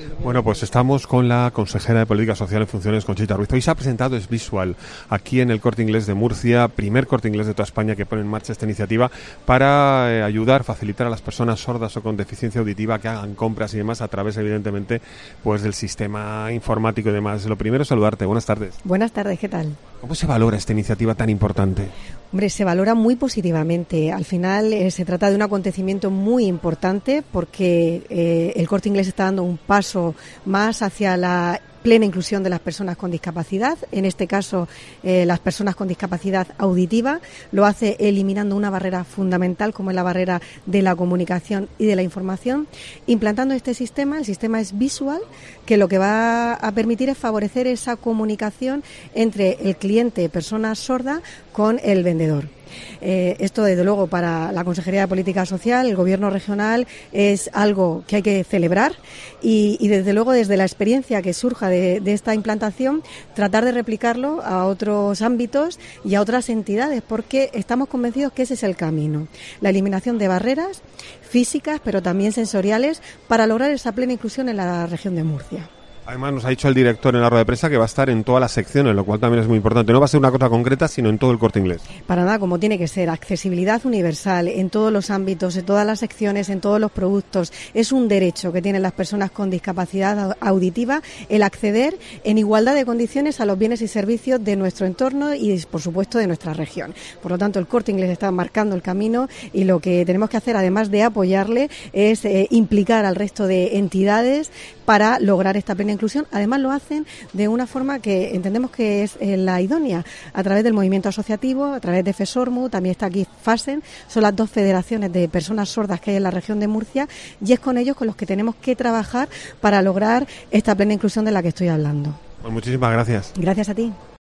Bueno, pues estamos con la consejera de Política Social en Funciones, Conchita Ruiz. Hoy se ha presentado Es Visual aquí en el Corte Inglés de Murcia, primer Corte Inglés de toda España que pone en marcha esta iniciativa para ayudar, facilitar a las personas sordas o con deficiencia auditiva que hagan compras y demás a través, evidentemente, pues del sistema informático y demás. Lo primero es saludarte. Buenas tardes. Buenas tardes, ¿qué tal? ¿Cómo se valora esta iniciativa tan importante? Hombre, se valora muy positivamente. Al final se trata de un acontecimiento muy importante porque el Corte Inglés está dando un paso más hacia la plena inclusión de las personas con discapacidad, en este caso las personas con discapacidad auditiva. Lo hace eliminando una barrera fundamental como es la barrera de la comunicación y de la información, implantando este sistema. El sistema es visual, que lo que va a permitir es favorecer esa comunicación entre el cliente, persona sorda, con el vendedor. Esto, desde luego, para la Consejería de Política Social, el Gobierno regional, es algo que hay que celebrar y desde luego, desde la experiencia que surja de esta implantación, tratar de replicarlo a otros ámbitos y a otras entidades, porque estamos convencidos que ese es el camino. La eliminación de barreras físicas, pero también sensoriales, para lograr esa plena inclusión en la región de Murcia. Además, nos ha dicho el director en la rueda de prensa que va a estar en todas las secciones, lo cual también es muy importante. No va a ser una cosa concreta, sino en todo el Corte Inglés. Para nada, como tiene que ser. Accesibilidad universal en todos los ámbitos, en todas las secciones, en todos los productos. Es un derecho que tienen las personas con discapacidad auditiva el acceder en igualdad de condiciones a los bienes y servicios de nuestro entorno y, por supuesto, de nuestra región. Por lo tanto, el Corte Inglés está marcando el camino y lo que tenemos que hacer, además de apoyarle, es implicar al resto de entidades para lograr esta plena inclusión. Además, lo hacen de una forma que entendemos que es la idónea, a través del movimiento asociativo, a través de FESORMU, también está aquí FASEN, son las dos federaciones de personas sordas que hay en la región de Murcia, y es con ellos con los que tenemos que trabajar para lograr esta plena inclusión de la que estoy hablando. Pues muchísimas gracias. Gracias a ti.